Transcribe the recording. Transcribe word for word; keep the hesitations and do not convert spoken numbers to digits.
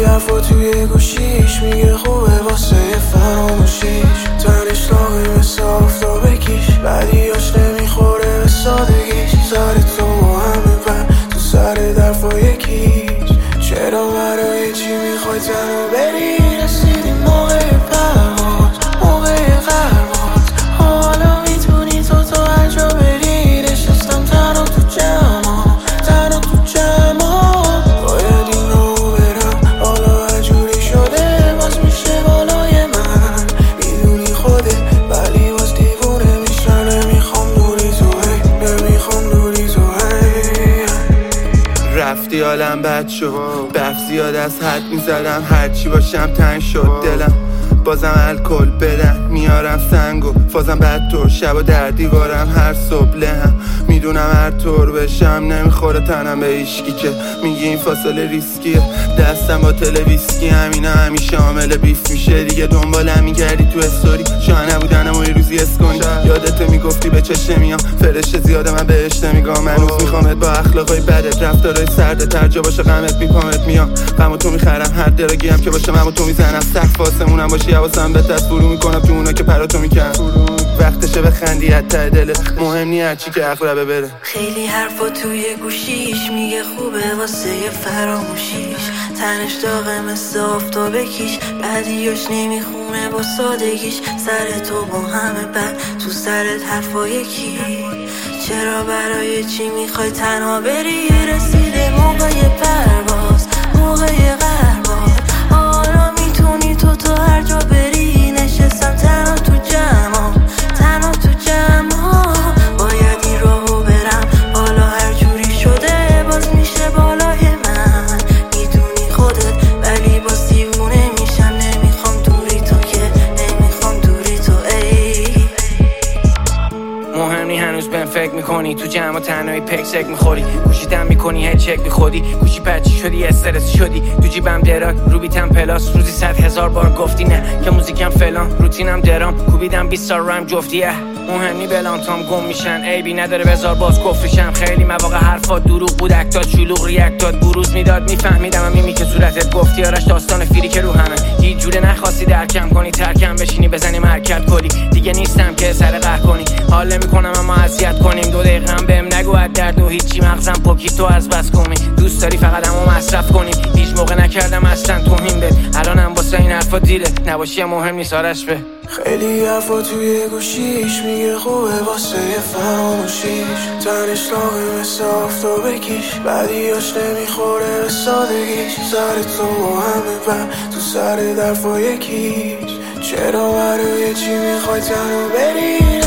حرفا توی گوشیش میگه خوبه واسه فراموشیش. تنش لاغی مثل آفتاب کیش، بعدیاش نمیخوره به سادگیش. سر تو با همه پر تو سر درفا یکیش. چرا برای چی میخوای تنها بری؟ رسیدی موقع پرواز، موقع قرواز. حالا میتونی تو تو هر جا بری. نشستم تنها تو جمع، تنها تو جمع. باید این رو برم، حالا هر جوری شده باز میشه بالای من. میدونی خودت ولی باز دیوونه میشم. نمیخوام دوری تو هی، نمیخوام دوری تو هی. رفتی حالم بد شد، بف زیاد از حد میزدم. هرچی باشم تنگ شد دلم، بازم الکل بدن میارم سنگو فازم بد طور. شب و در دیوارم هر صبح لهم. میدونم هر طور بشم نمیخوره تنم به ایشکی که میگی این فاصله ریسکیه. دستم با تل ویسکی همینا همیشه عامل بیف میشه. دیگه دنبالم میگردی تو استوری، شاید نبودنم و یه روزی اسکنی. یادت میگفتی به چشم میام، فرشته زیاده من بهش نمیگم. من روز میخوامت با اخلاقای بدت، رفتارای سرده تر جا باشه غمت میپامت میام. غم و تو میخرم هر درگی هم که باشه من و تو میزنم. سقف آسمونم باشی حواسم به دست فرو میکنم تو اونا که پراتو میکنم. وقتشه بخندی حتی دلت، مهم نی هرچی که اقربه بره. خیلی حرفا توی گوشیش میگه خوبه واسه فراموشیش. تنش داغه مثل آفتاب کیش، بعدیاش نمیخونه با سادگیش. سر تو با همه بد تو سرت حرفا یکی. چرا برای چی میخوای تنها بری؟ رسیده موقع پرواز، موقع قرواز. حالا میتونی تو تو هر جا بری. نشستم تنها تو جمع، تنها تو جمع. باید این راهو برم، حالا هر جوری شده باز میشه بالای من. میدونی خودت ولی باز دیوونه میشم. نمیخوام دوری تو که نمیخوام دوری تو ای. مهم نی هنوز بهم فکر میکنی، تو جمع و تنهایی پک سک میخوری. گوشی دم میکنی هی چک بی خودی، گوشی پچی شدی استرس شدی. تو جیبم دراک رو بیتم پلاس، روزی صد هزار بار گفتی نه که موزیکم فلان. روتینم درام کوبیدم بیست تا رم جفتیه. مهم نی بلانتام گم میشن، عیبی نداره بذار باز کفریشم. خیلی مواقع حرفات دروغ بود، اکتات شلوغ ریاکتات بروز میداد. میفهمیدم میمی که صورتت گفتی آرش داستان فیری که رو همه. هیچ جوره نخواستی درکم کنی، ترکم بشینی بزنی مرکت کلی. دیگه نیستم که سر قهر کنی، حال میکنم اما اذیت کنیم. دو دقیقه هم بهم نگو از درد و هیچی، مغزم پوکی تو از بس کمی. دوست داری فقط همو مصرف کنیم، هیچ موقع نکردم اصلا توهین بهت. الانم واسه این حرفا دیره، نباشی مهم نیست آرش به. خیلی حرفا توی گوشیش میگه خوبه واسه فراموشیش. تنش لاغی مثل آفتاب کیش، بعدیاش نمیخوره به سادگیش. سر تو با همه پر تو سر درفا یکیش. چرا برای چی میخوای تنها بری؟